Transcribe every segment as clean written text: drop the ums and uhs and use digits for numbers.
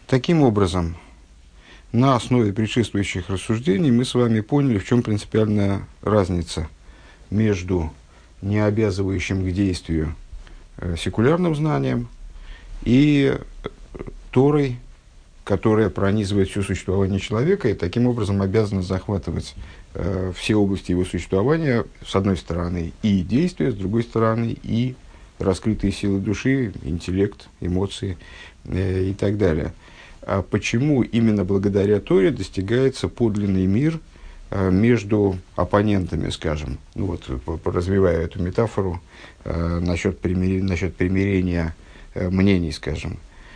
Таким образом, на основе предшествующих рассуждений мы с вами поняли, в чем принципиальная разница между необязывающим к действию секулярным знанием и Торой, которая пронизывает все существование человека и таким образом обязана захватывать все области его существования, с одной стороны, и действия, с другой стороны, и раскрытые силы души, интеллект, эмоции и так далее. А почему именно благодаря Торе достигается подлинный мир между оппонентами, скажем, ну вот, развивая эту метафору насчет примирения мнений, скажем,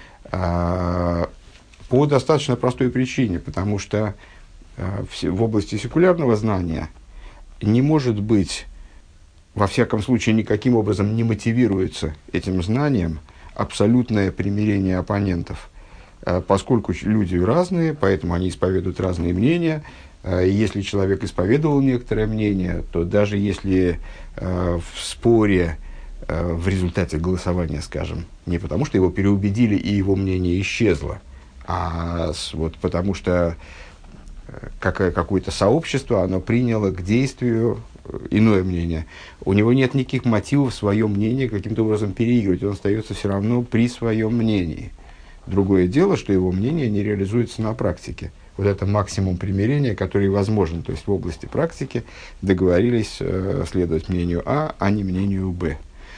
по достаточно простой причине, потому что в области секулярного знания не может быть, во всяком случае, никаким образом не мотивируется этим знанием абсолютное примирение оппонентов, поскольку люди разные, поэтому они исповедуют разные мнения. Если человек исповедовал некоторое мнение, то даже если в споре в результате голосования, скажем, не потому что его переубедили и его мнение исчезло, а вот потому что какое-то сообщество, оно приняло к действию иное мнение. У него нет никаких мотивов свое мнение каким-то образом переигрывать, он остается все равно при своем мнении. Другое дело, что его мнение не реализуется на практике. Вот это максимум примирения, который возможен. То есть в области практики договорились следовать мнению А не мнению Б.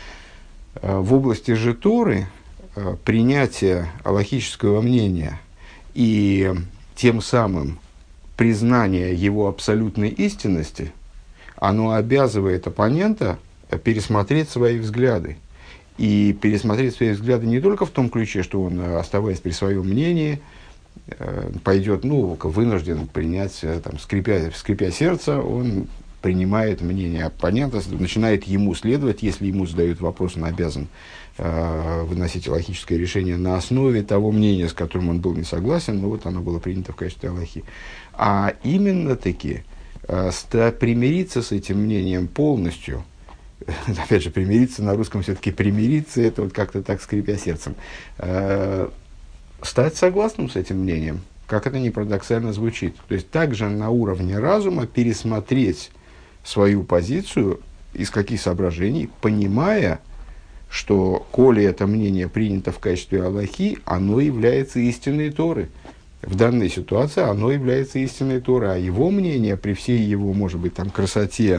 В области же Торы принятие алахического мнения и тем самым признание его абсолютной истинности, оно обязывает оппонента пересмотреть свои взгляды. И пересмотреть свои взгляды не только в том ключе, что он, оставаясь при своем мнении, пойдет, вынужден принять, скрипя сердце, он принимает мнение оппонента, начинает ему следовать, если ему задают вопрос, он обязан выносить алахическое решение на основе того мнения, с которым он был не согласен, но вот оно было принято в качестве алахи. А именно-таки примириться с этим мнением полностью, опять же, примириться на русском все-таки примириться, это вот как-то так, скрипя сердцем, стать согласным с этим мнением, как это ни парадоксально звучит. То есть также на уровне разума пересмотреть свою позицию, из каких соображений, понимая, что, коли это мнение принято в качестве алахи, оно является истинной Торы. В данной ситуации оно является истинной Торой, а его мнение, при всей его, может быть, красоте,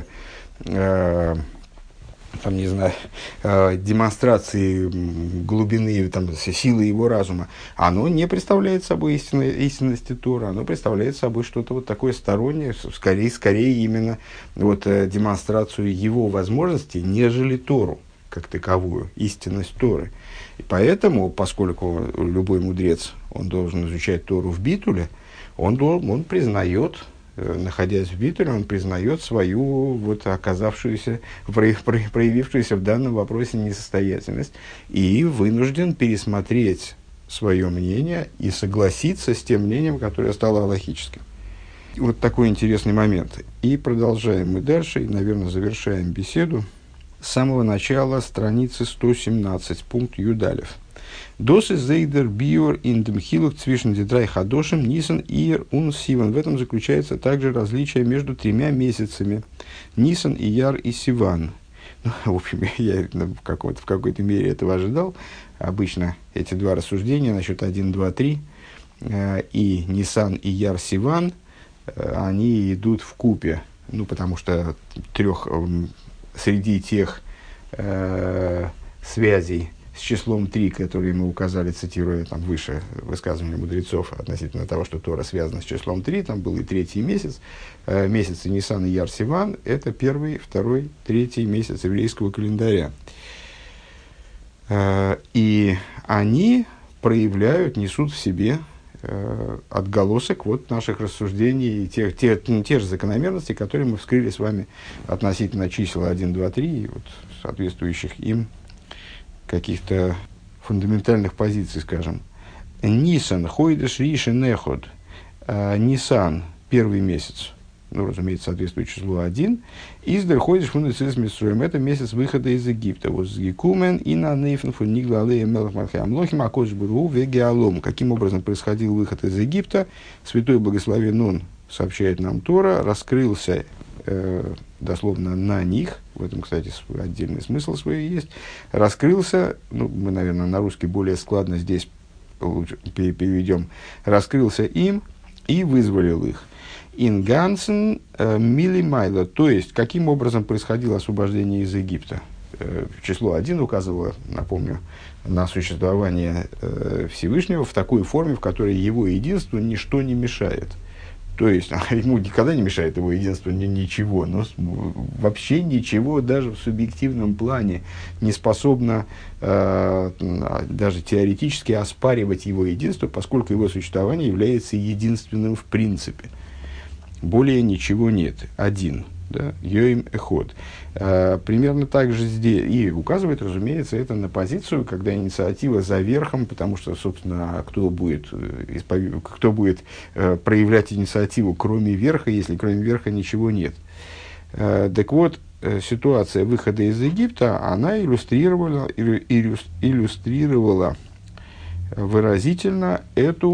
демонстрации глубины, силы его разума, оно не представляет собой истинности Торы, оно представляет собой что-то вот такое стороннее, скорее именно демонстрацию его возможностей, нежели Тору как таковую, истинность Торы. И поэтому, поскольку любой мудрец, он должен изучать Тору в битуле, он признает, находясь в битуле, он признает свою оказавшуюся, проявившуюся в данном вопросе несостоятельность и вынужден пересмотреть свое мнение и согласиться с тем мнением, которое стало алахическим. И вот такой интересный момент. И продолжаем мы дальше, и, наверное, завершаем беседу с самого начала страницы 117, пункт Юдалев. Дос из зейдер биор ин дем хилук цвишен дидрай хадошем нисан ир ун сиван. В этом заключается также различие между 3 месяцами. Нисан, Ияр и Сиван. В общем, я в какой-то мере этого ожидал. Обычно эти два рассуждения насчет 1, 2, 3 и Нисан, Ияр, Сиван, они идут в купе. Потому что среди тех связей с числом 3, которые мы указали, цитируя выше высказывания мудрецов относительно того, что Тора связана с числом 3, там был и 3-й месяц, месяцы Нисан и Яр Сиван, это 1-й, 2-й, 3-й месяц еврейского календаря. И они несут в себе отголосок наших рассуждений и тех же закономерностей, которые мы вскрыли с вами относительно чисел 1, 2, 3 и соответствующих им каких-то фундаментальных позиций, скажем. Нисан, хойдеш риши неход. Нисан, 1-й месяц. ну, разумеется, соответствует числу 1. Издер ходишь фундацис митсроем. Это месяц выхода из Египта. Вот с гикумен и на нейфен фун ниглалея мелах мархеам лохим акодж буру вегеалом. Каким образом происходил выход из Египта? Святой благословен он, сообщает нам Тора, раскрылся дословно на них, в этом, кстати, отдельный смысл свой есть, раскрылся, ну, мы, наверное, на русский более складно здесь переведем, раскрылся им и вызволил их. Ингансен милимайло, то есть, каким образом происходило освобождение из Египта. Число 1 указывало, напомню, на существование Всевышнего в такой форме, в которой его единству ничто не мешает. То есть, ему никогда не мешает его единство ничего, но вообще ничего даже в субъективном плане не способно даже теоретически оспаривать его единство, поскольку его существование является единственным в принципе. Более ничего нет. Один. Да? Йоим эход. Примерно так же здесь. И указывает, разумеется, это на позицию, когда инициатива за верхом, потому что, собственно, кто будет проявлять инициативу, кроме верха, если кроме верха ничего нет. Так вот, ситуация выхода из Египта, она иллюстрировала выразительно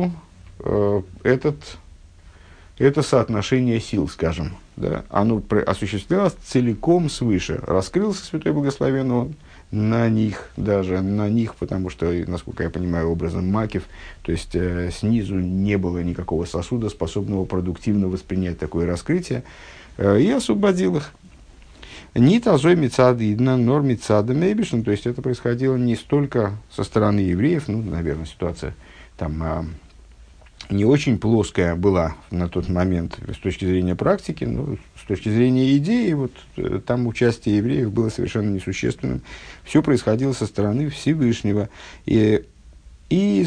это соотношение сил, скажем. Да, оно осуществлялось целиком свыше. Раскрылся Святой Благословен он на них, даже на них, потому что, насколько я понимаю, образом макев, то есть снизу не было никакого сосуда, способного продуктивно воспринять такое раскрытие, и освободил их. Нит азой мицадидна, нор мицада мейбишн, то есть это происходило не столько со стороны евреев, ну, наверное, ситуация там не очень плоская была на тот момент с точки зрения практики, но с точки зрения идеи, вот там участие евреев было совершенно несущественным. Все происходило со стороны Всевышнего. И с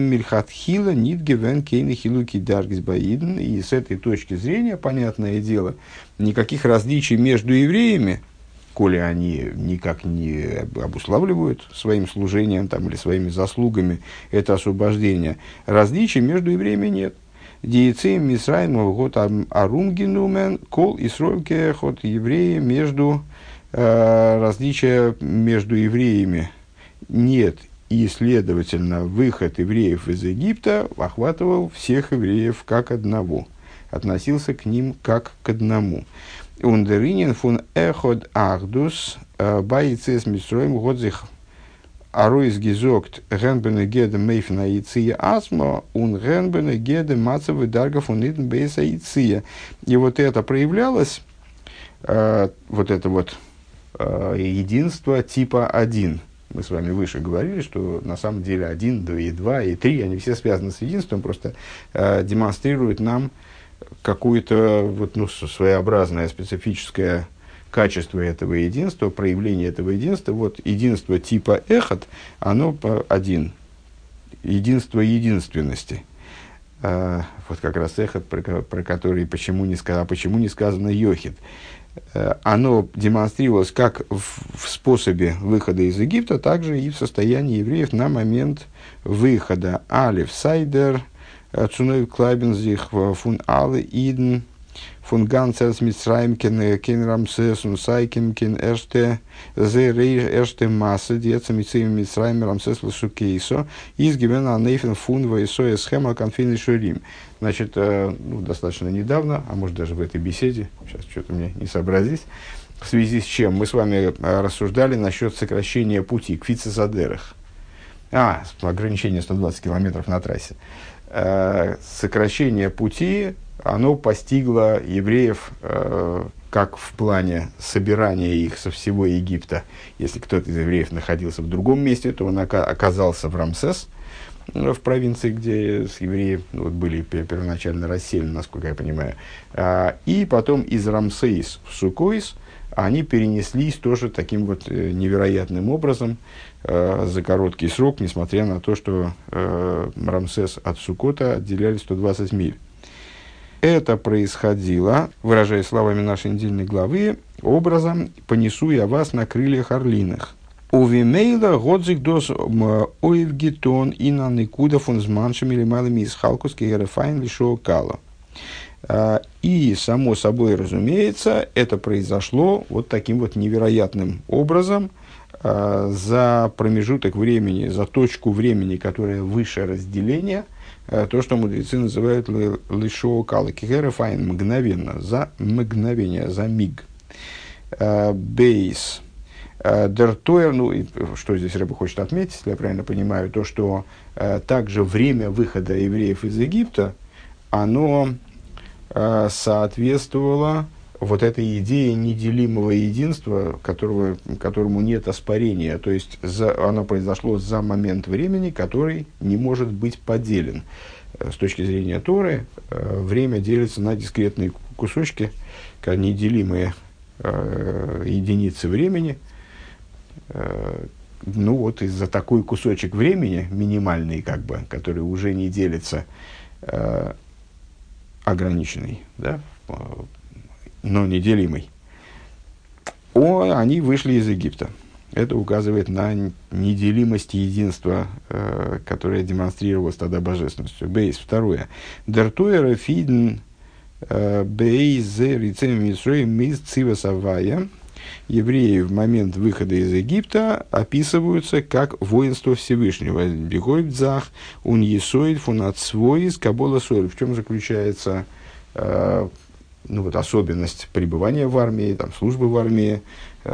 этой точки зрения, понятное дело, никаких различий между евреями, коли они никак не обуславливают своим служением там, или своими заслугами это освобождение, различий между евреями нет. Диецеем Мисраим год Арунгинумен кол Исройке ход евреи между различия между евреями нет. И, следовательно, выход евреев из Египта охватывал всех евреев как одного, относился к ним как к одному. Ундеринен фун эход ахдус байцес мисроим годзих аруис гизокт генбене геде мейфна яйция асмо ун генбене геде мацевы дарга фунитн бейса яйция. И вот это проявлялось, вот это вот единство типа 1. Мы с вами выше говорили, что на самом деле 1, 2, и 2, и 3, они все связаны с единством, просто демонстрируют нам какое-то вот, ну, своеобразное специфическое качество этого единства, проявление этого единства. Вот единство типа эхот, оно один. Единство единственности. Вот как раз эхот, про который почему не сказано йохид. Оно демонстрировалось как в способе выхода из Египта, так же и в состоянии евреев на момент выхода. Алиф сайдер Цуной Клайбензих фун Алле Иден фун Ганцерс Мицраим кен Рамсес ун Сайкем кен Эрште зе рейш Эрште Массе Диэца Мицраим Мицраим Рамсес Лашукейсо изгивен анейфен фун вайсоя схема конфин Шурим. Значит, достаточно недавно, а может даже в этой беседе, сейчас что-то мне не сообразить, в связи с чем мы с вами рассуждали насчет сокращения пути к Фицесадерах. Ограничение 120 километров на трассе. Сокращение пути, оно постигло евреев как в плане собирания их со всего Египта. Если кто-то из евреев находился в другом месте, то он оказался в Рамсес, в провинции, где евреи были первоначально расселены, насколько я понимаю. И потом из Рамсейс в Сукойс они перенеслись тоже таким вот невероятным образом за короткий срок, несмотря на то, что Рамсес от Сукота отделяли 120 миль. Это происходило, выражая словами нашей недельной главы, образом «понесу я вас на крыльях орлиных». Увимейла годзик дос оевгитон и на никуда фон зманшем или малыми из халкуски герофайн лишо кала. И, само собой разумеется, это произошло вот таким вот невероятным образом за промежуток времени, за точку времени, которая выше разделения, то, что мудрецы называют лишо калакихерефайн, мгновенно, за мгновение, за миг. Бейс. Дертуэр, ну, что здесь Рэбе хочет отметить, если я правильно понимаю, то, что также время выхода евреев из Египта, оно соответствовало вот этой идее неделимого единства, которому нет оспорения. То есть оно произошло за момент времени, который не может быть поделен. С точки зрения Торы, время делится на дискретные кусочки, как неделимые единицы времени. Ну вот из-за такой кусочек времени, минимальный, как бы, который уже не делится, ограниченный, да, но неделимый, они вышли из Египта. Это указывает на неделимость единства, которое демонстрировалось тогда божественностью. Бейс. Второе. Дертуэра фидн бейз рицем мисрой мис цивасавая. Евреи в момент выхода из Египта описываются как воинство Всевышнего. Бегойбдзах, ун есоид фунацвоис кабола сойль. В чем заключается особенность пребывания в армии, там, службы в армии,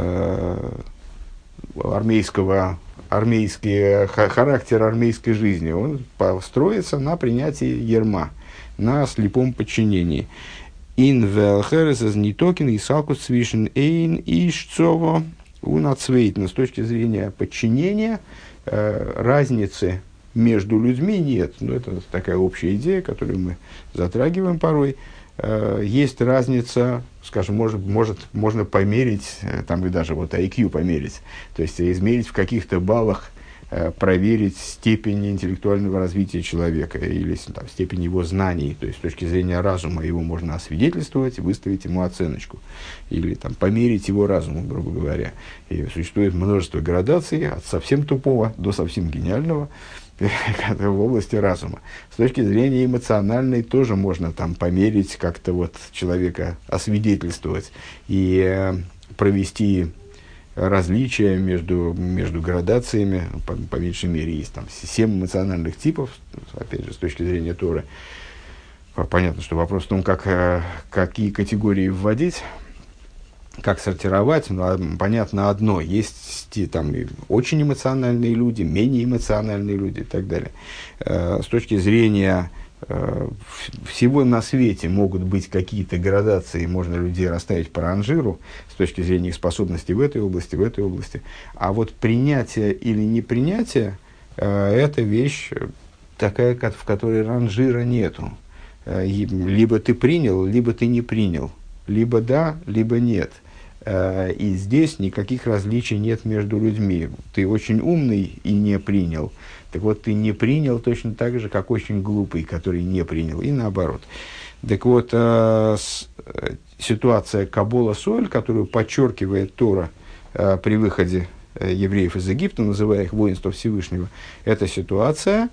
характер армейской жизни? Он строится на принятии ерма, на слепом подчинении. Ин велхерес из нитокин и салкус свишен эйн и шцово унацвейтна. С точки зрения подчинения, разницы между людьми нет. Но это такая общая идея, которую мы затрагиваем порой. Есть разница, скажем, можно померить, там и даже вот IQ померить, то есть измерить в каких-то баллах, проверить степень интеллектуального развития человека или там, степень его знаний, то есть с точки зрения разума его можно освидетельствовать, выставить ему оценочку, или там, померить его разум, грубо говоря. И существует множество градаций от совсем тупого до совсем гениального в области разума. С точки зрения эмоциональной тоже можно там померить, как-то вот человека освидетельствовать и провести различия между градациями. По меньшей мере есть там 7 эмоциональных типов, опять же, с точки зрения Торы. Понятно, что вопрос в том, какие категории вводить, как сортировать, но понятно одно, есть там очень эмоциональные люди, менее эмоциональные люди и так далее. С точки зрения всего на свете могут быть какие-то градации, можно людей расставить по ранжиру с точки зрения их способностей в этой области, в этой области. А вот принятие или непринятие это вещь такая, в которой ранжира нету. Либо ты принял, либо ты не принял. Либо да, либо нет. И здесь никаких различий нет между людьми. Ты очень умный и не принял. Так вот, ты не принял точно так же, как очень глупый, который не принял. И наоборот. Так вот, ситуация Кабола Соль, которую подчеркивает Тора при выходе евреев из Египта, называя их воинством Всевышнего, эта ситуация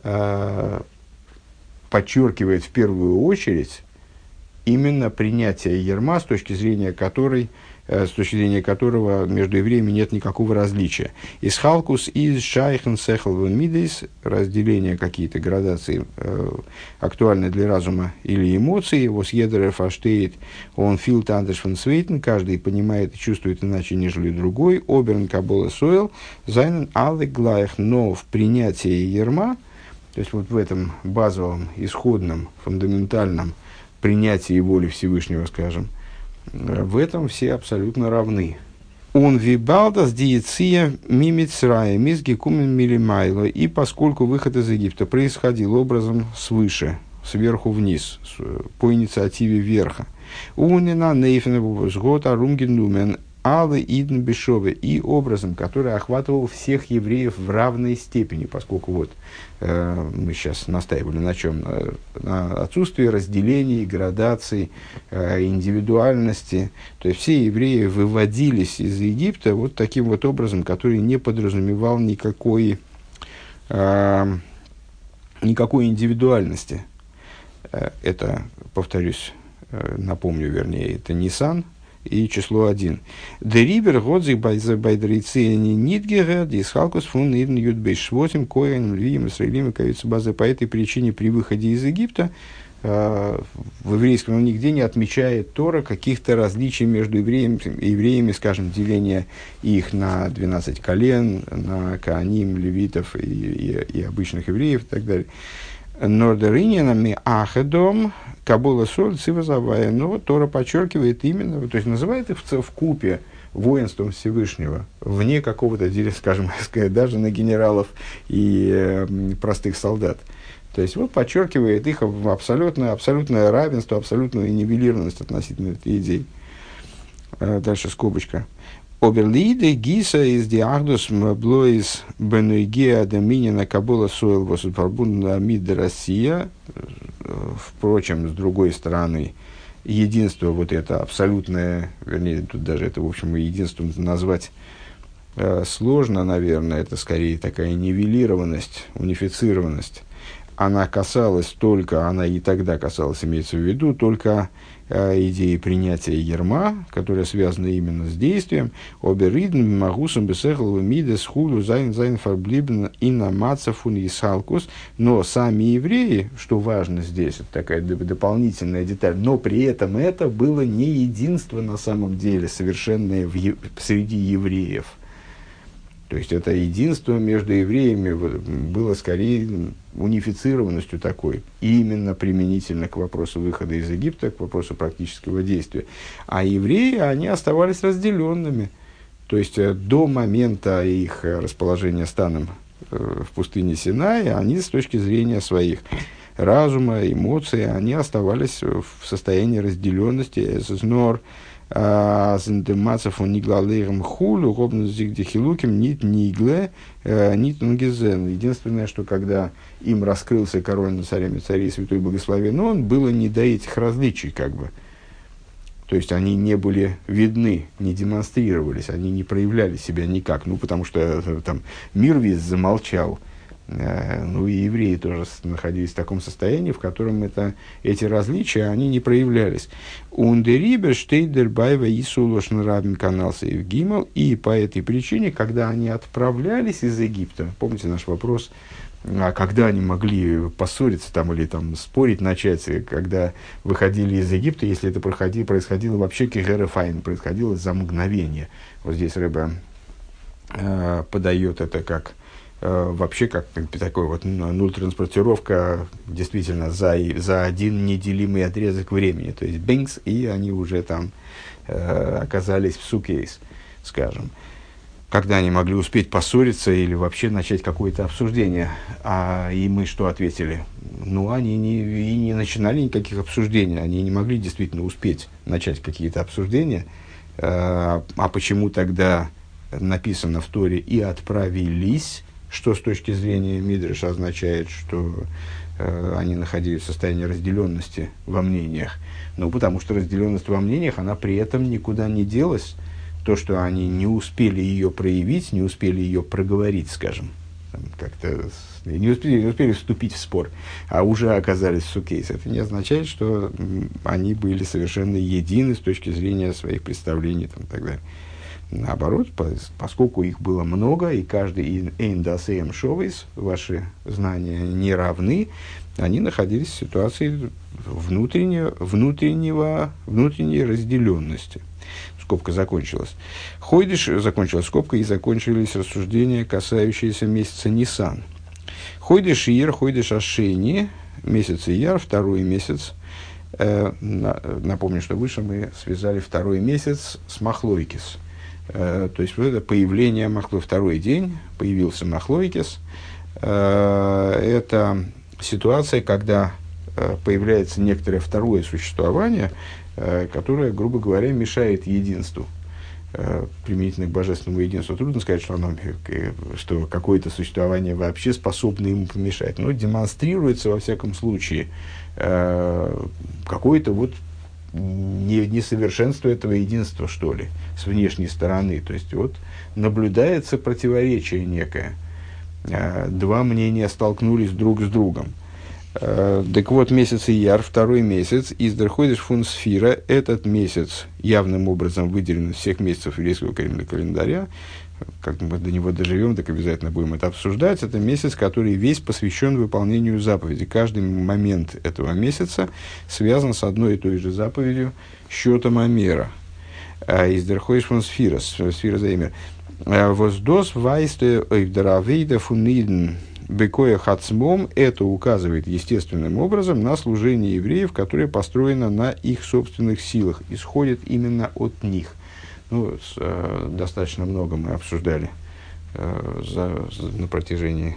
подчеркивает в первую очередь именно принятие ерма, с точки зрения которого между евреями нет никакого различия. Из халкус, из шайхен сехал мидейс, разделение какие-то градации актуальны для разума или эмоций, его съедер фаштейт, он филт андерш фон свейтен, каждый понимает и чувствует иначе, нежели другой, оберн кабола сойл, зайнен алле глаях, но в принятии ерма, то есть вот в этом базовом, исходном, фундаментальном принятии воли Всевышнего, скажем, в этом все абсолютно равны. Он вибалдас диеция мимицрая мизгикумен милимайло. И поскольку выход из Египта происходил образом свыше, сверху вниз, по инициативе верха. Унина нейфен сгота рунгенумен алы идн бешове. И образом, который охватывал всех евреев в равной степени, поскольку вот мы сейчас настаивали на чем? На отсутствии разделений, градаций, индивидуальности. То есть все евреи выводились из Египта вот таким вот образом, который не подразумевал никакой индивидуальности. Это, повторюсь, напомню, вернее, это Нисан и число 1. Дерибер годзик байдрейцени нитгера дисхалкус фун идн ютбейшвотим коэн львием исраилим и кавица базы. По этой причине при выходе из Египта в еврейском нигде не отмечает Тора каких-то различий между евреями, скажем, деления их на 12 колен, на Коаним, левитов и обычных евреев и так далее. Нордеринянами ахедом кабула соль цивазавая. Но вот Тора подчеркивает именно, то есть называет их в купе воинством Всевышнего, вне какого-то, скажем, даже на генералов и простых солдат. То есть вот подчеркивает их абсолютное равенство, абсолютную нивелированность относительно этой идеи. Дальше скобочка. Оберлиде гиса из диахдус блоис бенуигеа доминина кабула сойл восупарбунда мид Россия. Впрочем, с другой стороны, единство вот это абсолютное, вернее, тут даже это, в общем, единством назвать сложно, наверное, это скорее такая нивелированность, унифицированность. Она и тогда касалась, имеется в виду, только идеи принятия ерма, которая связана именно с действием. Оберидн, магусом, бесехлова, мидес, хулу, зайн, фарблибн, инамацафун, исалкус. Но сами евреи, что важно здесь, это такая дополнительная деталь, но при этом это было не единство на самом деле, совершенное среди евреев. То есть это единство между евреями было скорее унифицированностью такой, именно применительно к вопросу выхода из Египта, к вопросу практического действия. А евреи, они оставались разделенными. То есть до момента их расположения станом в пустыне Синай, они с точки зрения своих разума, эмоций, они оставались в состоянии разделенности. Единственное, что когда им раскрылся король над царями царей, святой благословен он, было не до этих различий, как бы. То есть они не были видны, не демонстрировались, они не проявляли себя никак, потому что там мир весь замолчал. И евреи тоже находились в таком состоянии, в котором эти различия, они не проявлялись. И по этой причине, когда они отправлялись из Египта, помните наш вопрос, когда они могли поссориться там, или там, спорить начать, когда выходили из Египта, если это происходило вообще кегерефайн, происходило за мгновение. Вот здесь Рэбе подает это как вообще как такой вот нуль-транспортировка действительно за один неделимый отрезок времени. То есть бэнкс, и они уже там оказались в сукейс, скажем. Когда они могли успеть поссориться или вообще начать какое-то обсуждение. И мы что ответили? Они не начинали никаких обсуждений, они не могли действительно успеть начать какие-то обсуждения. А почему тогда написано в Торе «и отправились», что с точки зрения Мидраша означает, что они находились в состоянии разделенности во мнениях. Потому что разделенность во мнениях, она при этом никуда не делась. То, что они не успели ее проявить, не успели ее проговорить, скажем, как-то не успели вступить в спор, а уже оказались в сукейс. Это не означает, что они были совершенно едины с точки зрения своих представлений и так далее. Наоборот, поскольку их было много, и каждый эйндасэм шовейс, ваши знания не равны, они находились в ситуации внутренней разделенности. Скобка закончилась. Закончилась скобка, и закончились рассуждения, касающиеся месяца Нисан. Хойдеш Ияр, Хойдеш Ашени, месяц Ияр, второй месяц. Напомню, что выше мы связали второй месяц с Махлойкис. То есть, вот это появление Махлойкис, второй день появился Махлойкис. Это ситуация, когда появляется некоторое второе существование, которое, грубо говоря, мешает единству, применительно к божественному единству. Трудно сказать, что какое-то существование вообще способно ему помешать. Но демонстрируется, во всяком случае, какое-то вот несовершенство этого единства, что ли, с внешней стороны. То есть, вот наблюдается противоречие некое. Два мнения столкнулись друг с другом. Так вот, месяц Ияр, второй месяц, из Дерходиш фун Сфира, этот месяц явным образом выделен из всех месяцев еврейского календаря. Как мы до него доживем, так обязательно будем это обсуждать. Это месяц, который весь посвящен выполнению заповеди. Каждый момент этого месяца связан с одной и той же заповедью счетом Амера. Из Дерходиш фун Сфира, Сфира Зеймер. Воздос вайсте ойвдаравейда фунидн. Бекоя хацмом, это указывает естественным образом на служение евреев, которое построено на их собственных силах, исходит именно от них. Достаточно много мы обсуждали на протяжении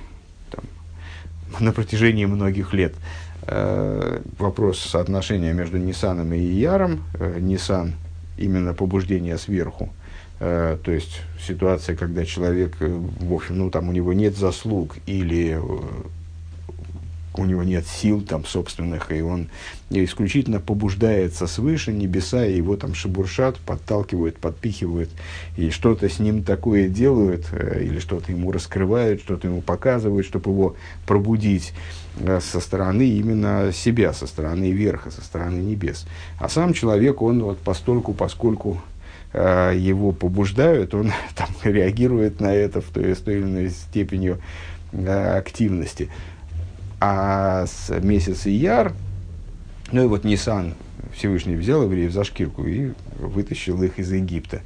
многих лет вопрос соотношения между Ниссаном и Ияром. Ниссан именно побуждение сверху. То есть ситуация, когда человек, в общем, у него нет заслуг или у него нет сил собственных, и он исключительно побуждается свыше, небеса его шебуршат, подталкивают, подпихивают, и что-то с ним такое делают, или что-то ему раскрывают, что-то ему показывают, чтобы его пробудить со стороны именно себя, со стороны верха, со стороны небес. А сам человек, он поскольку его побуждают, он реагирует на это в той или иной степени активности. А с месяца Ияр, Ниссан Всевышний взял евреев за шкирку и вытащил их из Египта.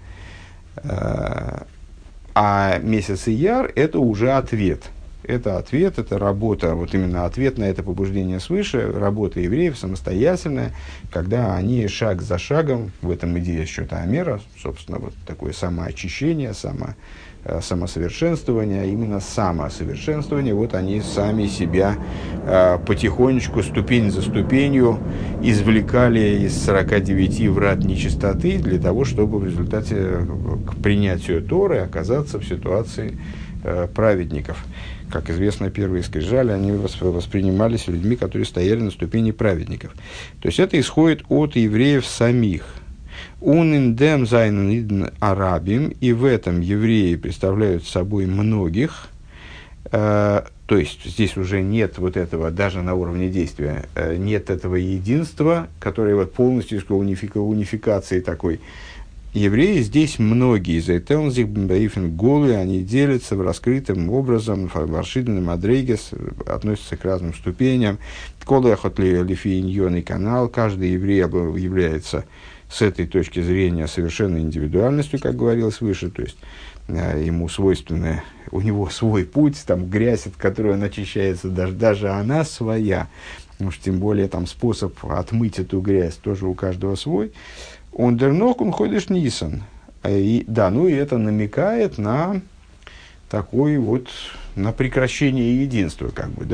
А месяц Ияр – это уже ответ. Это ответ, это работа, именно ответ на это побуждение свыше, работа евреев самостоятельная, когда они шаг за шагом, в этом идея счета Амера, собственно, такое самоочищение, самосовершенствование, именно самосовершенствование, они сами себя потихонечку, ступень за ступенью извлекали из 49 врат нечистоты для того, чтобы в результате к принятию Торы оказаться в ситуации праведников. Как известно, первые скрижали, они воспринимались людьми, которые стояли на ступени праведников. То есть это исходит от евреев самих. Униндем зайнен арабим, и в этом евреи представляют собой многих. То есть здесь уже нет этого, даже на уровне действия, нет этого единства, которое полностью унификации такой. Евреи здесь многие, голые, они делятся в раскрытым образом, варшидным адрейгес, относятся к разным ступеням. Лифииньон и канал, каждый еврей является с этой точки зрения совершенной индивидуальностью, как говорилось выше, то есть ему свойственное, у него свой путь, грязь, от которой он очищается, даже она своя, уж тем более способ отмыть эту грязь тоже у каждого свой. Он дернокун ходишь Нисан. И это намекает на такой на прекращение единства,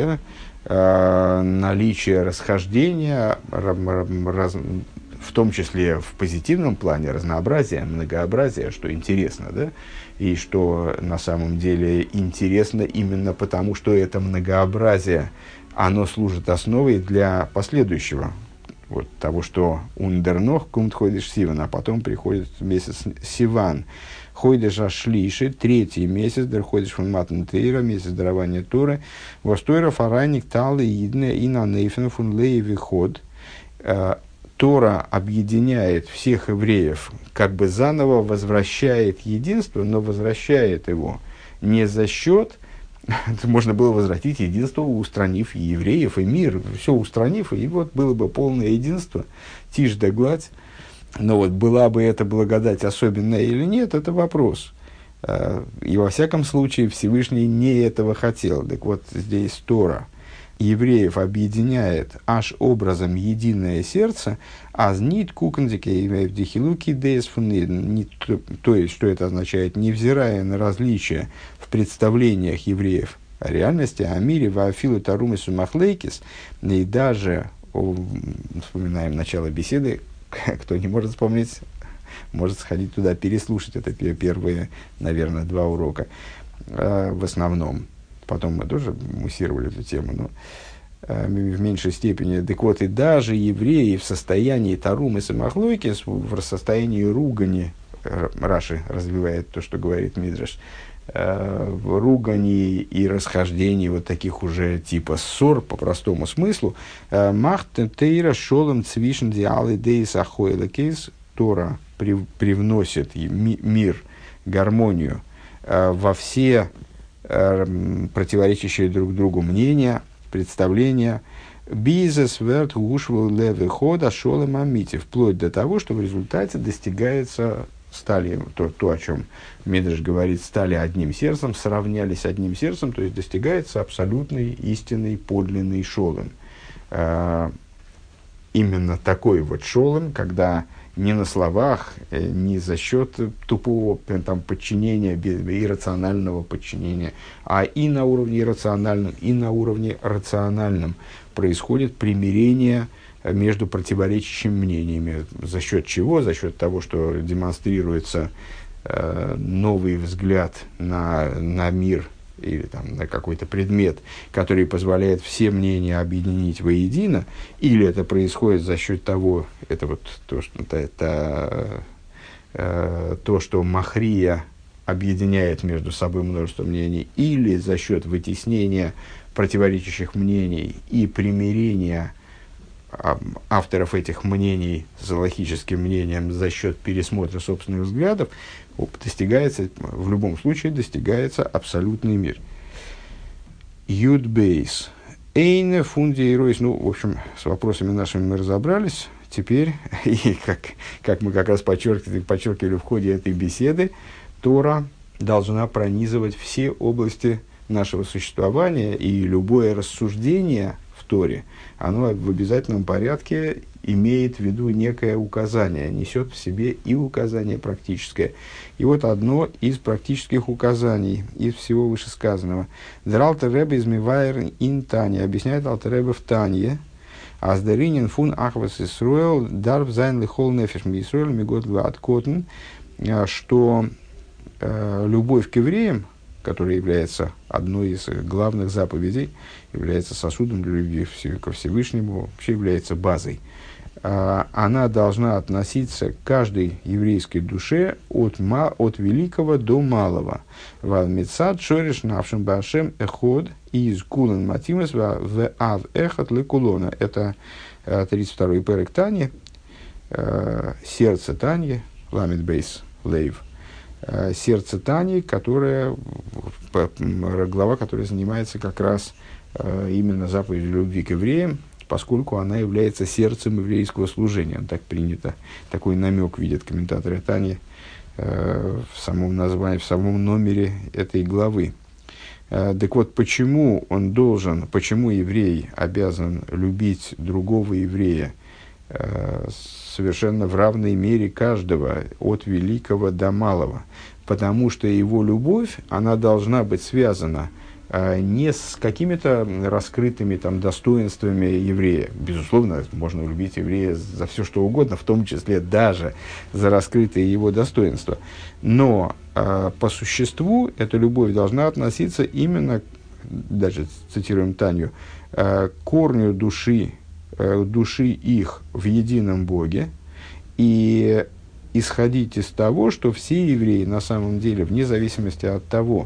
наличие расхождения, в том числе в позитивном плане, разнообразия, многообразия, что интересно, и что на самом деле интересно именно потому, что это многообразие, оно служит основой для последующего. Того, что ундернох кумт ходишь Сиван, а потом приходит месяц Сиван. Ходишь Ашлиши, третий месяц, ходишь фон Матн Тейра, месяц дарования Торы. Востойра фарайник талы идне и на нейфен фон лееви ход. Тора объединяет всех евреев, заново возвращает единство, но возвращает его не за счет. Можно было возвратить единство, устранив евреев и мир, все устранив, и было бы полное единство, тишь да гладь. Но была бы эта благодать особенная или нет, это вопрос. И во всяком случае Всевышний не этого хотел. Так здесь Тора евреев объединяет аж образом единое сердце, азнит кукандике и вдихилуки дейсфунид. То есть, что это означает? Невзирая на различия в представлениях евреев о реальности, о мире, вафилу тарумис махлейкис, и даже, вспоминаем начало беседы, кто не может вспомнить, может сходить туда, переслушать, это первые, наверное, 2 урока в основном. Потом мы тоже муссировали эту тему, но в меньшей степени. Так и даже евреи в состоянии тарум и самохлойки, в состоянии ругани, Раши развивает то, что говорит Мидраш, руганий и расхождений, вот таких уже типа ссор по простому смыслу. Махт тейра шолом цвишен диалы дейс ахойлакейс. Тора привносит мир, гармонию во все противоречащие друг другу мнения, представления. Бизнес верт гушвал левый хода шолом амити. Вплоть до того, что в результате достигается стали, то, о чем Мидраш говорит, стали одним сердцем, сравнялись одним сердцем, то есть достигается абсолютный, истинный, подлинный шолем. Именно такой вот шолем, когда не на словах, не за счет тупого там, подчинения, иррационального подчинения, а и на уровне иррациональном, и на уровне рациональном происходит примирение между противоречащими мнениями. За счет чего? За счет того, что демонстрируется новый взгляд на мир или там, на какой-то предмет, который позволяет все мнения объединить воедино, или это происходит за счет того, это вот то, что Махрия объединяет между собой множество мнений, или за счет вытеснения противоречащих мнений и примирения авторов этих мнений с галахическим мнением за счет пересмотра собственных взглядов, достигается, в любом случае достигается абсолютный мир. Юдбейс. Эйне фунди ройс. Ну, в общем, с вопросами нашими мы разобрались. Теперь, и как мы как раз подчеркивали в ходе этой беседы, Тора должна пронизывать все области нашего существования, и любое рассуждение в Торе, оно в обязательном порядке имеет в виду некое указание, несет в себе и указание практическое. И вот одно из практических указаний из всего вышесказанного. «Дер Алтер Ребе из Мивайр ин Тане», объясняет Алтер Ребе в Танье, «Аздеринин фун ахвас Исруэл дарв зайн лихол нефеш ми Исруэл мигот лваат котн», что любовь к евреям, которая является одной из главных заповедей, является сосудом для любви ко Всевышнему, вообще является базой. Она должна относиться к каждой еврейской душе от великого до малого. Валмицад шориш навшим башем эход из кулан матимас в ав эхот лекулона. Это 32-й перек Тани, сердце Тани, ламит бейс лейв. Сердце Тани, глава, которая занимается как раз именно заповедью любви к евреям, поскольку она является сердцем еврейского служения. Так принято, такой намек видят комментаторы Тани в самом названии, в самом номере этой главы. Так вот, почему еврей обязан любить другого еврея совершенно в равной мере каждого, от великого до малого? Потому что его любовь, она должна быть связана не с какими-то раскрытыми там, достоинствами еврея. Безусловно, можно любить еврея за все, что угодно, в том числе даже за раскрытые его достоинства. Но по существу эта любовь должна относиться именно, даже цитируем Таню, к корню души их в едином Боге, и исходить из того, что все евреи на самом деле, вне зависимости от того,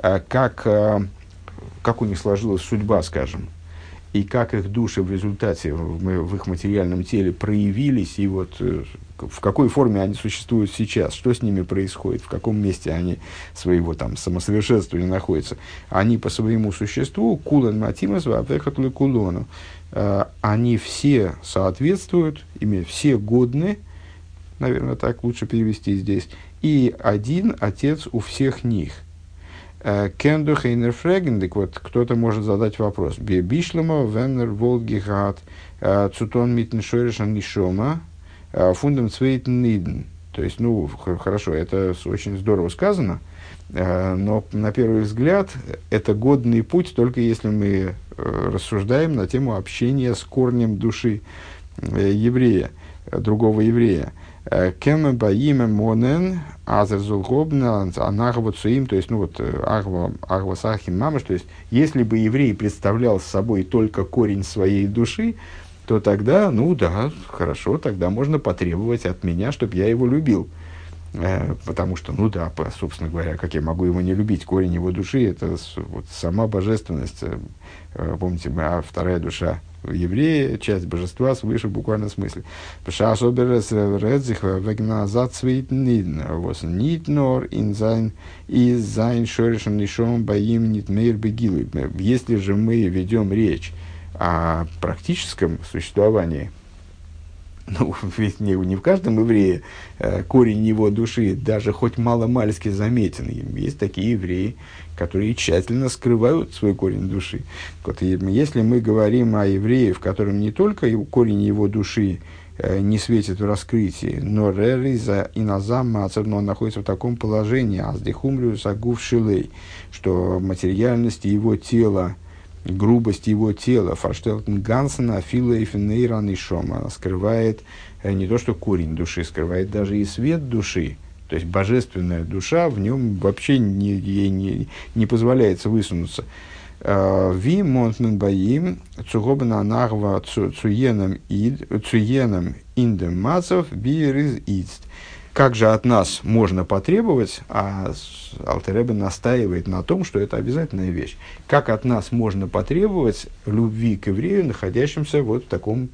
как у них сложилась судьба, скажем, и как их души в результате в их материальном теле проявились, и вот в какой форме они существуют сейчас, что с ними происходит, в каком месте они своего там самосовершенствования находятся, они по своему существу, кулан матимас вапехатлы кулону, они все соответствуют, все годны, наверное, так лучше перевести здесь, и один Отец у всех них. Кендух и нерфрегендик, вот кто-то может задать вопрос. Бишлема, Веннер, Волгигат, Цутон Митншойрешан Нишома, Фундам Цвейтен Ниден. То есть, ну, хорошо, это очень здорово сказано, но на первый взгляд это годный путь, только если мы рассуждаем на тему общения с корнем души еврея, другого еврея. Кеме баиме монен азерзулгобна анахва цуим, то есть, ну вот, ахва сахим мамаш, то есть, если бы еврей представлял собой только корень своей души, то тогда, ну да, хорошо, тогда можно потребовать от меня, чтобы я его любил. Потому что, ну да, собственно говоря, как я могу его не любить? Корень его души – это вот сама божественность. Помните, вторая душа в евреи, часть божества свыше в буквальном смысле. Если же мы ведем речь о практическом существовании, ну, ведь не в каждом еврее корень его души даже хоть мало-мальски заметен. Есть такие евреи, которые тщательно скрывают свой корень души. Вот, если мы говорим о еврее, в котором не только корень его души не светит в раскрытии, но рериза и назам он находится в таком положении, аздихумриус агув шилей, что материальность его тела, грубость его тела, фарштелтен гансена, фила и фенейран и шома, скрывает не то что корень души, скрывает даже и свет души. То есть божественная душа, в нем вообще ей не позволяется высунуться. Ви монтмен баим цугобна нагва цуеном индем мацов бириз ист. Как же от нас можно потребовать, а Алтер Ребе настаивает на том, что это обязательная вещь. Как от нас можно потребовать любви к еврею, находящимся вот в таком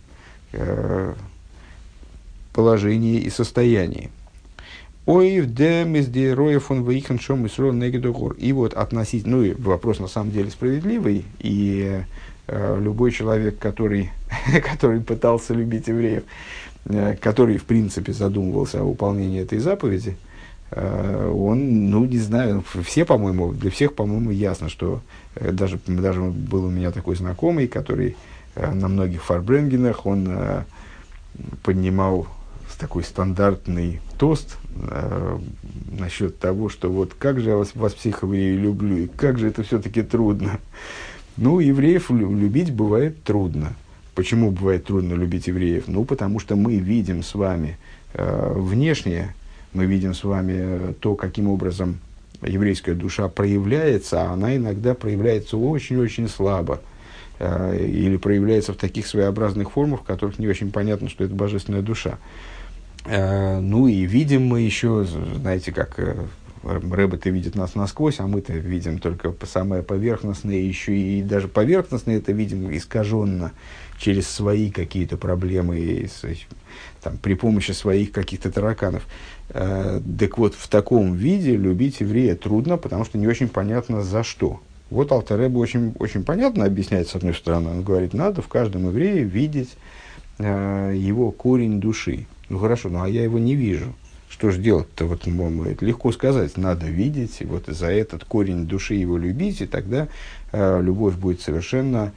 положении и состоянии? Ой, в дем из героев он выехал шом и срон негидогор. И вот относительно, ну и вопрос на самом деле справедливый, и любой человек, который пытался любить евреев, который, в принципе, задумывался о выполнении этой заповеди, он, ну, не знаю, все, по-моему, для всех, по-моему, ясно, что даже был у меня такой знакомый, который на многих фарбренгенах, он поднимал такой стандартный тост насчет того, что вот как же я вас всех евреев люблю, и как же это все-таки трудно. Ну, евреев любить бывает трудно. Почему бывает трудно любить евреев? Ну, потому что мы видим с вами внешнее, мы видим с вами то, каким образом еврейская душа проявляется, а она иногда проявляется очень-очень слабо. Или проявляется в таких своеобразных формах, в которых не очень понятно, что это божественная душа. Ну и видим мы еще, знаете, как Ребе-то видит нас насквозь, а мы-то видим только самое поверхностное, еще и даже поверхностное это видим искаженно через свои какие-то проблемы, там, при помощи своих каких-то тараканов. Так вот, в таком виде любить еврея трудно, потому что не очень понятно за что. Вот Алтер Ребе очень, очень понятно объясняет, с одной стороны. Он говорит, надо в каждом еврее видеть его корень души. Ну хорошо, ну а я его не вижу. Что же делать-то? Вот, это легко сказать, надо видеть, и вот за этот корень души его любить, и тогда любовь будет совершенно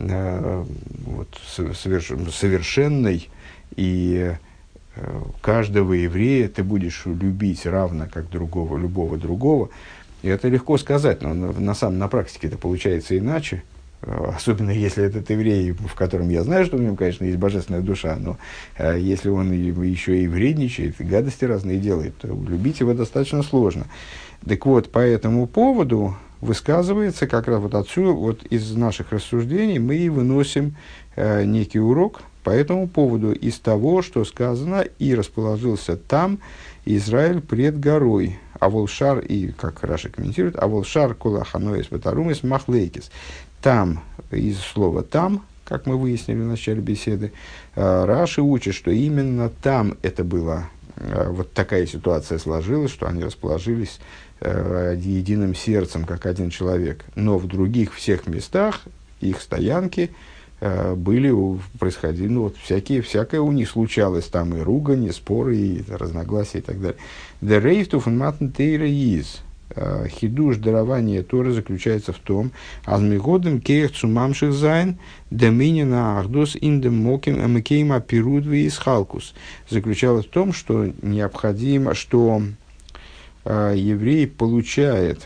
совершенной, и каждого еврея ты будешь любить равно как любого другого. И это легко сказать, но на практике это получается иначе. Особенно если этот еврей, в котором я знаю, что в нем, конечно, есть божественная душа, но если он еще и вредничает, и гадости разные делает, то любить его достаточно сложно. Так вот, по этому поводу высказывается как раз вот отсюда, вот из наших рассуждений мы и выносим некий урок по этому поводу из того, что сказано, и расположился там Израиль пред горой. А волшар, и как Раши комментирует, а волшар колаханоис батарумис махлейкис. Там, из слова «там», как мы выяснили в начале беседы, Раши учит, что именно там это было, вот такая ситуация сложилась, что они расположились единым сердцем, как один человек. Но в других всех местах их стоянки происходили, ну, вот всякое у них случалось, там и ругань, и споры, и разногласия, и так далее. The rave to Matn Teira is. Хидуш дарования Торы заключается в том, азмигодем кейх цумамших зайн, доминина ахдос индем моким эмекейма пирудви и схалкус. Заключалось в том, что необходимо, что еврей получил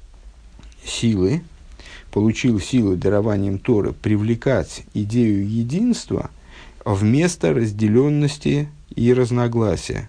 силы дарованием Торы привлекать идею единства вместо разделенности и разногласия.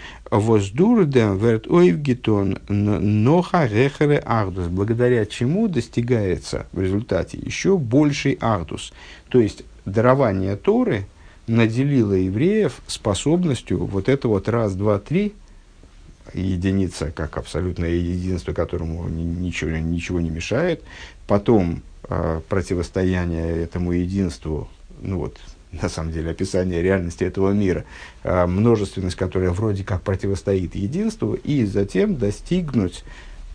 Благодаря чему достигается в результате еще больший ардус. То есть дарование Торы наделило евреев способностью вот это вот раз, два, три единица как абсолютное единство, которому ничего не мешает. Потом противостояние этому единству, ну вот, на самом деле, описание реальности этого мира, множественность, которая вроде как противостоит единству, и затем достигнуть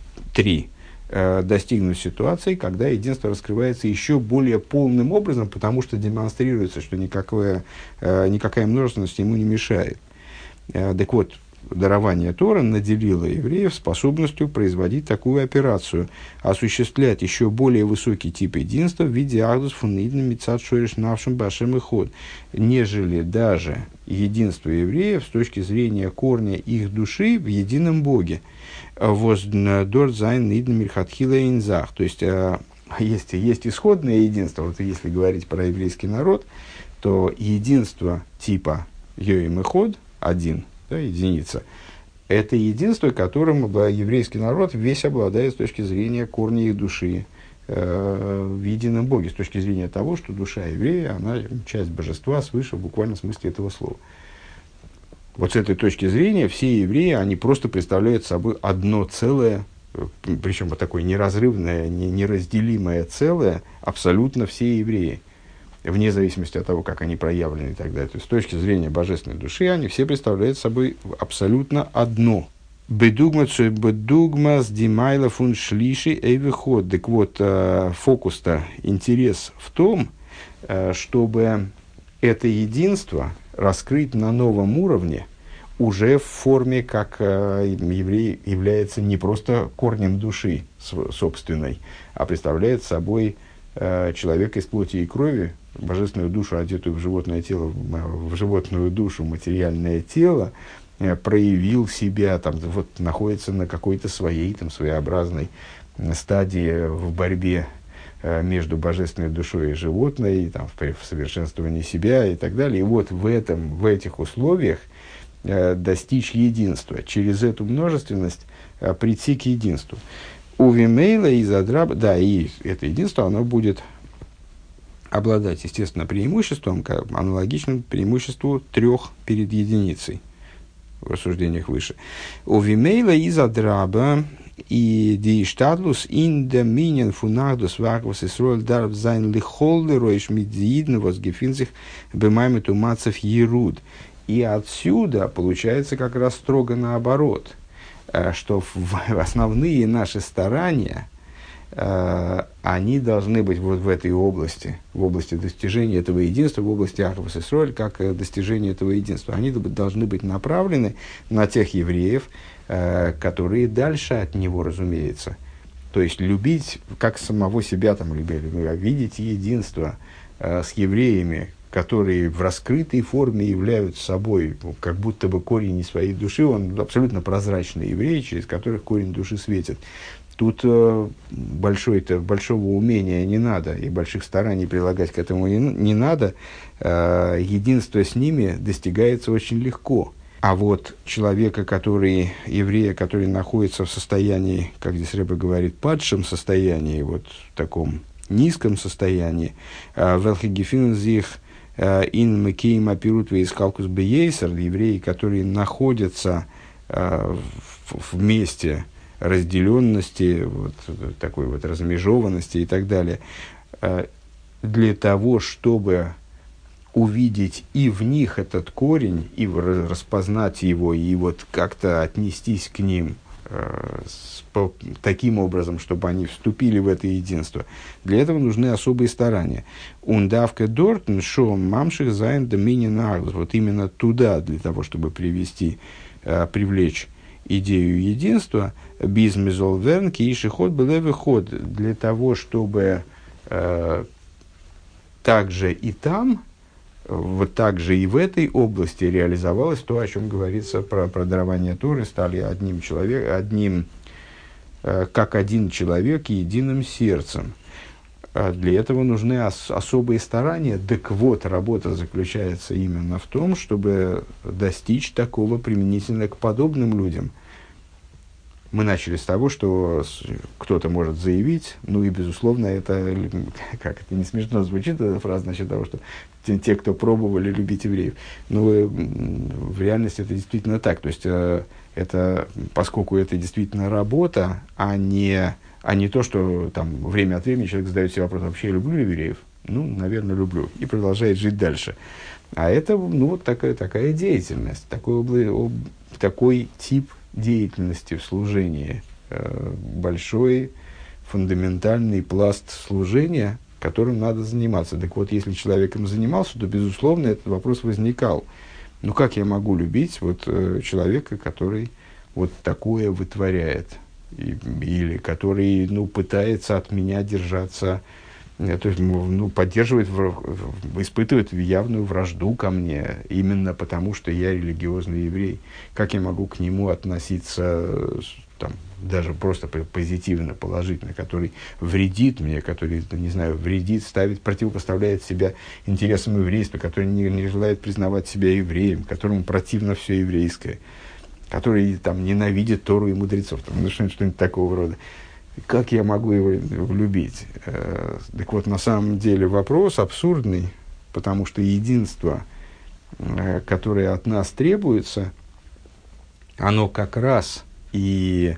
ситуации, когда единство раскрывается еще более полным образом, потому что демонстрируется, что никакая множественность ему не мешает. Так вот, дарование Торы наделило евреев способностью производить такую операцию, осуществлять еще более высокий тип единства в виде агдус фунидным мицат шориш навшим башем и ход, нежели даже единство евреев с точки зрения корня их души в едином Боге. Воз дорт зайн нидн мирхатхила инзах. То есть, есть исходное единство. Вот если говорить про еврейский народ, то единство типа йоим и ход, один, да, единица, это единство, которым еврейский народ весь обладает с точки зрения корня их души в едином Боге, с точки зрения того, что душа еврея, она часть божества свыше в буквальном смысле этого слова. Вот с этой точки зрения все евреи, они просто представляют собой одно целое, причем вот такое неразрывное, неразделимое целое, абсолютно все евреи, вне зависимости от того, как они проявлены и так далее. То есть с точки зрения божественной души они все представляют собой абсолютно одно. Бедугма с димайла фун шлиши и выход. Так вот, фокус-то, интерес в том, чтобы это единство раскрыть на новом уровне, уже в форме, как еврей является не просто корнем души собственной, а представляет собой человека из плоти и крови, божественную душу, одетую в животное тело, в животную душу, материальное тело, проявил себя, там, вот, находится на какой-то своей своеобразной стадии в борьбе между божественной душой и животной, там, в совершенствовании себя и так далее. И вот в этих условиях достичь единства, через эту множественность прийти к единству. У Вимейла и Задраба, да, и это единство, оно будет обладать, естественно, преимуществом, аналогичным преимуществу 3 перед единицей в рассуждениях выше. У Вимейла и Задраба и ди штадлус ин де минен фунагдус ваквас исроль дарб зайн лихолдероиш мидзидн возгефинзих бемаймет умацев еруд. И отсюда получается как раз строго наоборот, что основные наши старания, они должны быть вот в этой области, в области достижения этого единства, в области Ахвас Исроль, как достижение этого единства. Они должны быть направлены на тех евреев, которые дальше от него, разумеется. То есть любить, как самого себя там любили, видеть единство с евреями, которые в раскрытой форме являются собой, как будто бы корень своей души, он абсолютно прозрачный еврей, через которых корень души светит. Тут большого умения не надо, и больших стараний прилагать к этому не надо. Единство с ними достигается очень легко. А вот еврея, который находится в состоянии, как здесь Ребе говорит, падшем состоянии, вот в таком низком состоянии, велхигефинзих ин мекейм апирут вейскалкус бейсер, евреи, которые находятся вместе, разделенности, вот, такой вот размежованности и так далее, для того, чтобы увидеть и в них этот корень, и распознать его, и вот как-то отнестись к ним таким образом, чтобы они вступили в это единство. Для этого нужны особые старания. Ундавка дортен шом мамших зайн доминин арлс. Вот именно туда, для того, чтобы привлечь идею единства, безмезолверн кишиход белевый ход, для того, чтобы также и там, вот так же и в этой области реализовалось то, о чем говорится про дарование Торы, стали как один человек единым сердцем. Для этого нужны особые старания. Так вот, работа заключается именно в том, чтобы достичь такого применительно к подобным людям. Мы начали с того, что кто-то может заявить, ну и, безусловно, это, как это не смешно звучит, эта фраза насчет того, что те, кто пробовали любить евреев. Но в реальности это действительно так. То есть, это, поскольку это действительно работа, а не то, что там, время от времени человек задает себе вопрос, вообще я люблю ли евреев? Ну, наверное, люблю. И продолжает жить дальше. А это, ну, вот такая деятельность, такой тип деятельности в служении, большой фундаментальный пласт служения, которым надо заниматься. Так вот, если человек им занимался, то, безусловно, этот вопрос возникал. Ну, как я могу любить вот, человека, который вот такое вытворяет, или который, ну, пытается от меня держаться, то есть, ну, поддерживает, испытывает явную вражду ко мне, именно потому, что я религиозный еврей. Как я могу к нему относиться, там, даже просто позитивно, положительно, который вредит мне, который, не знаю, вредит, противопоставляет себя интересам еврейства, который не желает признавать себя евреем, которому противно все еврейское, который там ненавидит Тору и мудрецов, там, ну, что-нибудь такого рода. Как я могу его влюбить? Так вот, на самом деле вопрос абсурдный, потому что единство, которое от нас требуется, оно как раз и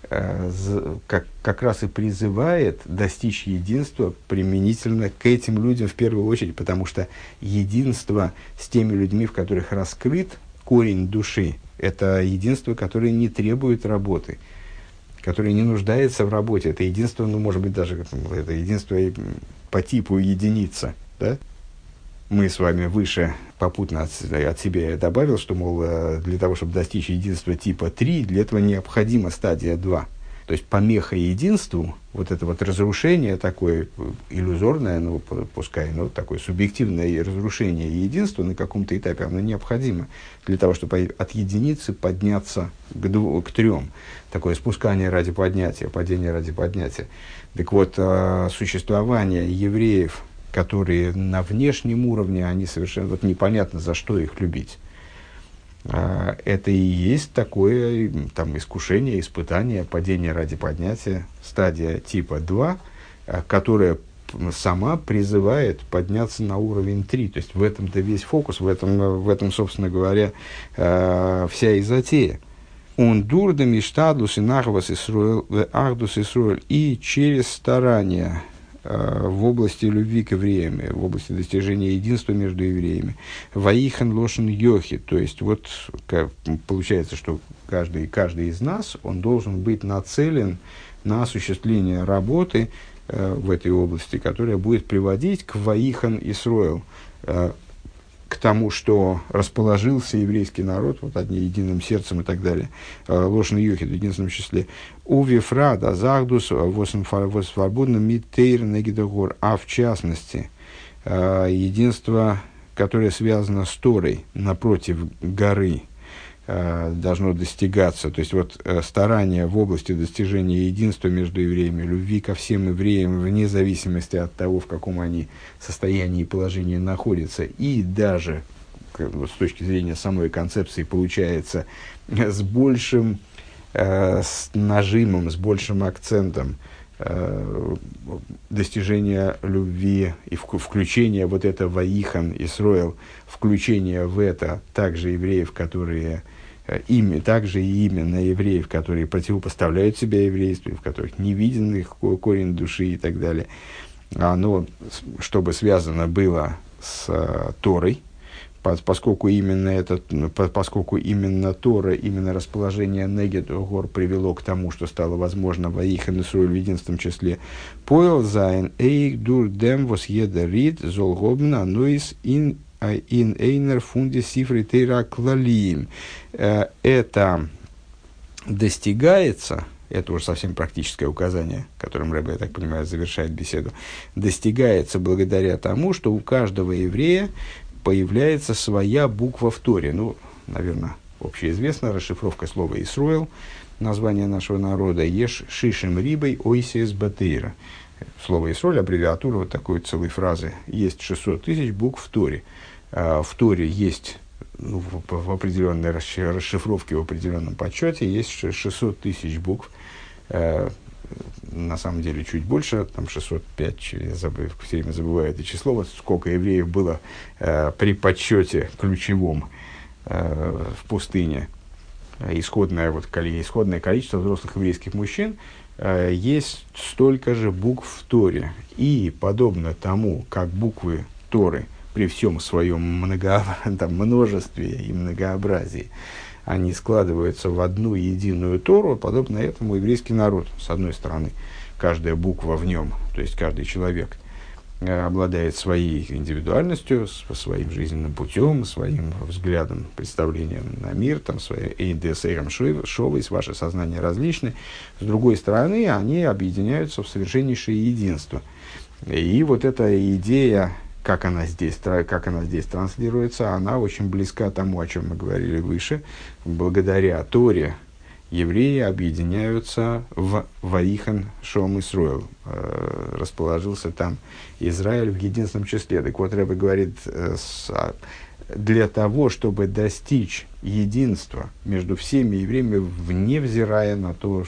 призывает достичь единства применительно к этим людям в первую очередь, потому что единство с теми людьми, в которых раскрыт корень души, это единство, которое не требует работы, которое не нуждается в работе. Это единство, ну, может быть, даже это единство по типу единица. Да? Мы с вами выше попутно от себя я добавил, что, мол, для того, чтобы достичь единства типа 3, для этого необходима стадия 2. То есть помеха единству, вот это вот разрушение такое иллюзорное, ну, пускай, но такое субъективное разрушение единства на каком-то этапе, оно необходимо для того, чтобы от единицы подняться к 3. Такое спускание ради поднятия, падение ради поднятия. Так вот, существование евреев, которые на внешнем уровне, они совершенно вот непонятно, за что их любить. Это и есть такое там, искушение, испытание, падение ради поднятия, стадия типа 2, которая сама призывает подняться на уровень 3. То есть в этом-то весь фокус, в этом, собственно говоря, вся и затея. Он дурда миштадлус и нахвас Исруэл, ахдус Исруэль, и через старания в области любви к евреям, в области достижения единства между евреями. Ваихан лошен йохи, то есть вот получается, что каждый из нас, он должен быть нацелен на осуществление работы в этой области, которая будет приводить к ваихан Исруэл, к тому, что расположился еврейский народ, вот одним единым сердцем и так далее. Лошен йохи в единственном числе. Увифрад азагдус восфарбудна митейр негидогор. А в частности, единство, которое связано с Торой напротив горы, должно достигаться. То есть, вот старания в области достижения единства между евреями, любви ко всем евреям, вне зависимости от того, в каком они состоянии и положении находятся, и даже с точки зрения самой концепции получается с большим с нажимом, с большим акцентом достижения любви и включения вот это ваихан Исруэл, включение в это также евреев, которые также и именно евреев, которые противопоставляют себя еврейству, в которых не виден их корень души и так далее. Оно, чтобы связано было с Торой, поскольку именно Тора, именно расположение Негед гор привело к тому, что стало возможно ваихан Исруэль в единственном числе. Поэл зайн эйк дур дем вос еда рид зол гобна нуис ин эйнер фунди сифры тейра клалиим. Это достигается, это уже совсем практическое указание, которым Рэбе, я так понимаю, завершает беседу, достигается благодаря тому, что у каждого еврея появляется своя буква в Торе. Ну, наверное, общеизвестна расшифровка слова «Исруэл», название нашего народа, «Еш шишем рибой ойсес батейра». Слово «Исруэль», аббревиатура вот такой целой фразы. Есть 600 тысяч букв в Торе. В Торе есть в определенной расшифровке, в определенном подсчете есть 600 тысяч букв. На самом деле чуть больше, там 605, я все время забываю это число, вот сколько евреев было при подсчете ключевом в пустыне. Исходное количество взрослых еврейских мужчин, есть столько же букв в Торе. И подобно тому, как буквы Торы при всем своем множестве и многообразии, они складываются в одну единую Тору, подобно этому еврейский народ. С одной стороны, каждая буква в нем, то есть каждый человек, обладает своей индивидуальностью, своим жизненным путем, своим взглядом, представлением на мир, своей эйдесейром шовейс, ваше сознание различны. С другой стороны, они объединяются в совершеннейшее единство. И вот эта идея, как она здесь транслируется, она очень близка тому, о чем мы говорили выше. Благодаря Торе евреи объединяются в Ваихан Шом Исроэл. Расположился там Израиль в единственном числе. Так вот, Ребе говорит, для того, чтобы достичь единства между всеми евреями, невзирая на то,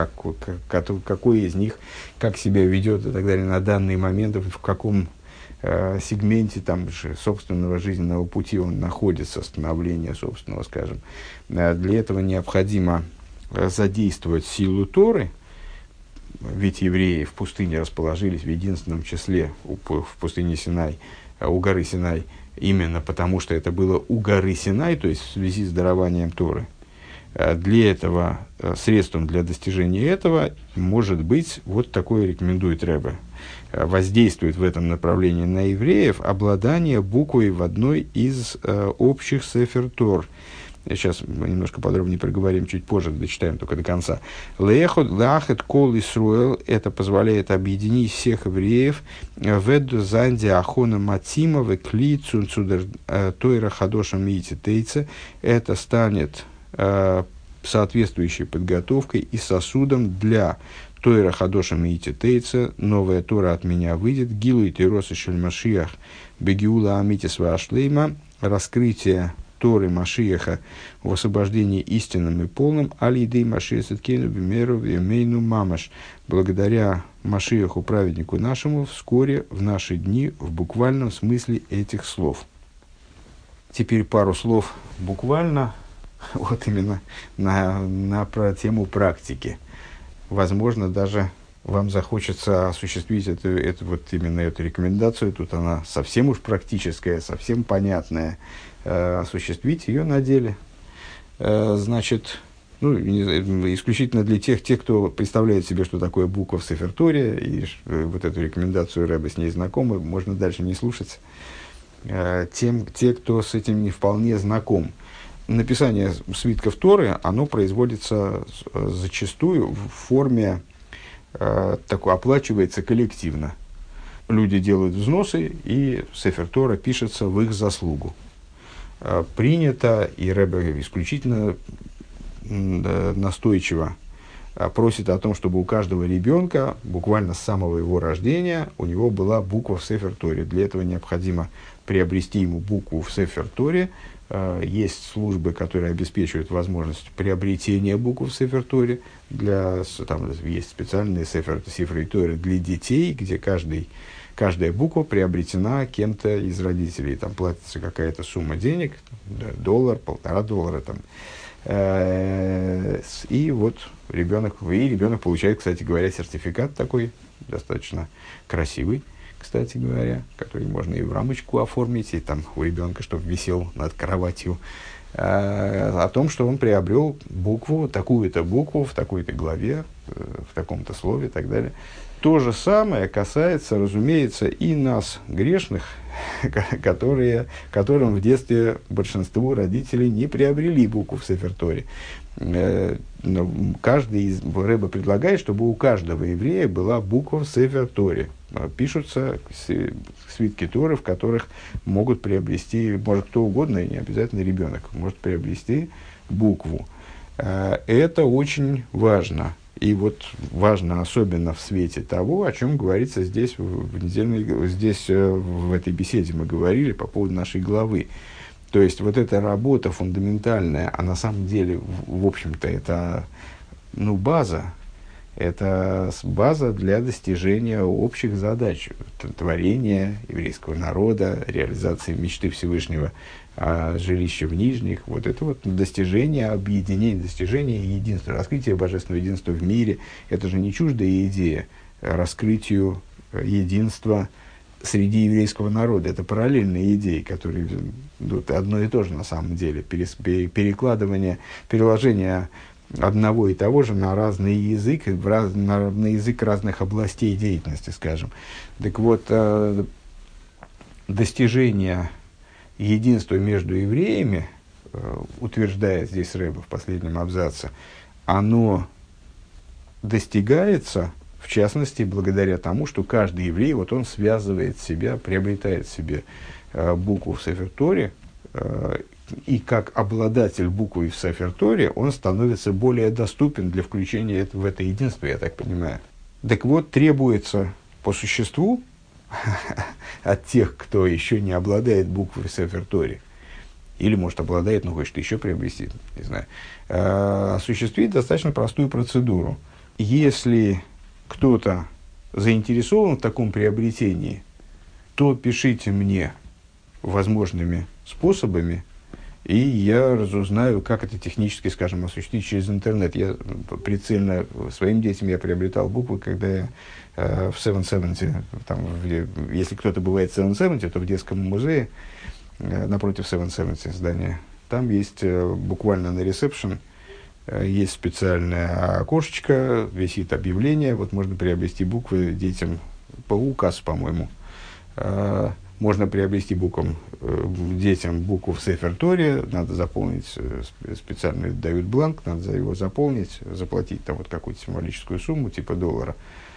какой из них, как себя ведет и так далее на данный момент, в каком сегменте собственного жизненного пути он находится, становления собственного, скажем. Для этого необходимо задействовать силу Торы, ведь евреи в пустыне расположились в единственном числе в пустыне Синай, у горы Синай, именно потому что это было у горы Синай, то есть в связи с дарованием Торы. Для этого, средством для достижения этого, может быть, вот такое рекомендует Ребе, воздействует в этом направлении на евреев обладание буквой в одной из общих сефер Тор. Сейчас мы немножко подробнее проговорим чуть позже, дочитаем только до конца. Лехот лахет кол Исруэл, это позволяет объединить всех евреев веду занди ахона матима векли цунцудер тойра хадошам мити тейца. Это станет соответствующей подготовкой и сосудом для Тойра Хадошам и Тейца, новая Тора от меня выйдет, Гилу и Тейроса Шельмашиях, Бегиула Амитис Вашлейма, раскрытие Торы Машиаха в освобождении истинным и полным, Алидей Машиах Сеткейну Бимеру Вемейну Мамаш, благодаря Машиаху, праведнику нашему, вскоре, в наши дни, в буквальном смысле этих слов. Теперь пару слов буквально, вот именно на тему практики. Возможно, даже вам захочется осуществить именно эту рекомендацию. Тут она совсем уж практическая, совсем понятная. Осуществить ее на деле. Значит, исключительно для тех, кто представляет себе, что такое буква в Сефер Торе, и вот эту рекомендацию Ребе с ней знакомы, можно дальше не слушать. Те, кто с этим не вполне знаком. Написание свитков Торы, оно производится зачастую в форме, оплачивается коллективно. Люди делают взносы, и Сефер Тора пишется в их заслугу. Принято, и Ребе исключительно настойчиво просит о том, чтобы у каждого ребенка, буквально с самого его рождения, у него была буква в Сефер Торе. Для этого необходимо приобрести ему букву в Сефер Торе. Есть службы, которые обеспечивают возможность приобретения букв в Сефер Торе. Есть специальные Сефер Торы для детей, где каждая буква приобретена кем-то из родителей. Там платится какая-то сумма денег, $1, $1,5. И вот ребенок получает, кстати говоря, сертификат такой, достаточно красивый, кстати говоря, который можно и в рамочку оформить, и там у ребенка, чтобы висел над кроватью, о том, что он приобрел букву, такую-то букву в такой-то главе, в таком-то слове и так далее. То же самое касается, разумеется, и нас, грешных, которым в детстве большинству родителей не приобрели букву в Сефер Торе. Каждый из Ребе предлагает, чтобы у каждого еврея была буква в Сефер Торе. Пишутся свитки Торы, в которых может кто угодно, и не обязательно ребенок, может приобрести букву. Это очень важно. И вот важно особенно в свете того, о чем говорится здесь, в этой беседе мы говорили по поводу нашей главы. То есть, вот эта работа фундаментальная, а на самом деле, в общем-то, это база. Это база для достижения общих задач, творения еврейского народа, реализации мечты Всевышнего о жилище в Нижних. Вот это вот достижение объединения, достижение единства, раскрытие божественного единства в мире. Это же не чуждая идея раскрытию единства среди еврейского народа. Это параллельные идеи, которые одно и то же на самом деле. Переложение одного и того же на разный язык, на язык разных областей деятельности, скажем. Так вот, достижение единства между евреями, утверждает здесь Рэбе в последнем абзаце, оно достигается, в частности, благодаря тому, что каждый еврей, вот он связывает себя, приобретает себе букву в Сефер Торе, и как обладатель буквы в Сефер Торе он становится более доступен для включения в это единство, я так понимаю. Так вот, требуется по существу от тех, кто еще не обладает буквой в Сефер Торе, или, может, обладает, но хочет еще приобрести, не знаю, осуществить достаточно простую процедуру. Если кто-то заинтересован в таком приобретении, то пишите мне возможными способами, и я разузнаю, как это технически, скажем, осуществить через интернет. Я прицельно своим детям я приобретал буквы, когда я в 770, если кто-то бывает в 770, то в детском музее, напротив 770 здания, там есть буквально на ресепшн, есть специальное окошечко, висит объявление, вот можно приобрести буквы детям по указу, по-моему. Можно приобрести детям букву в Сефер Торе, надо заполнить, специально дают бланк, надо его заполнить, заплатить там вот какую-то символическую сумму, типа $1.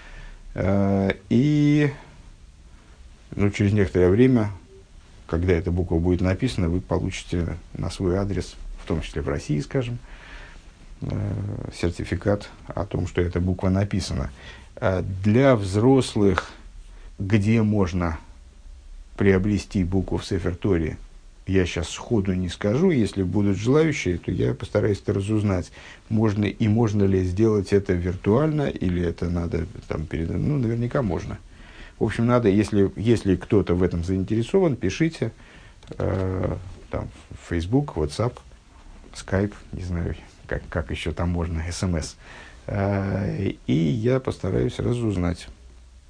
И через некоторое время, когда эта буква будет написана, вы получите на свой адрес, в том числе в России, скажем, сертификат о том, что эта буква написана. Для взрослых, где можно приобрести букву в Сефер Торе, я сейчас сходу не скажу. Если будут желающие, то я постараюсь это разузнать. Можно ли сделать это виртуально, или это надо наверняка можно. В общем, надо, если кто-то в этом заинтересован, пишите в Facebook, WhatsApp, Skype, не знаю, как еще там можно, SMS. И я постараюсь разузнать.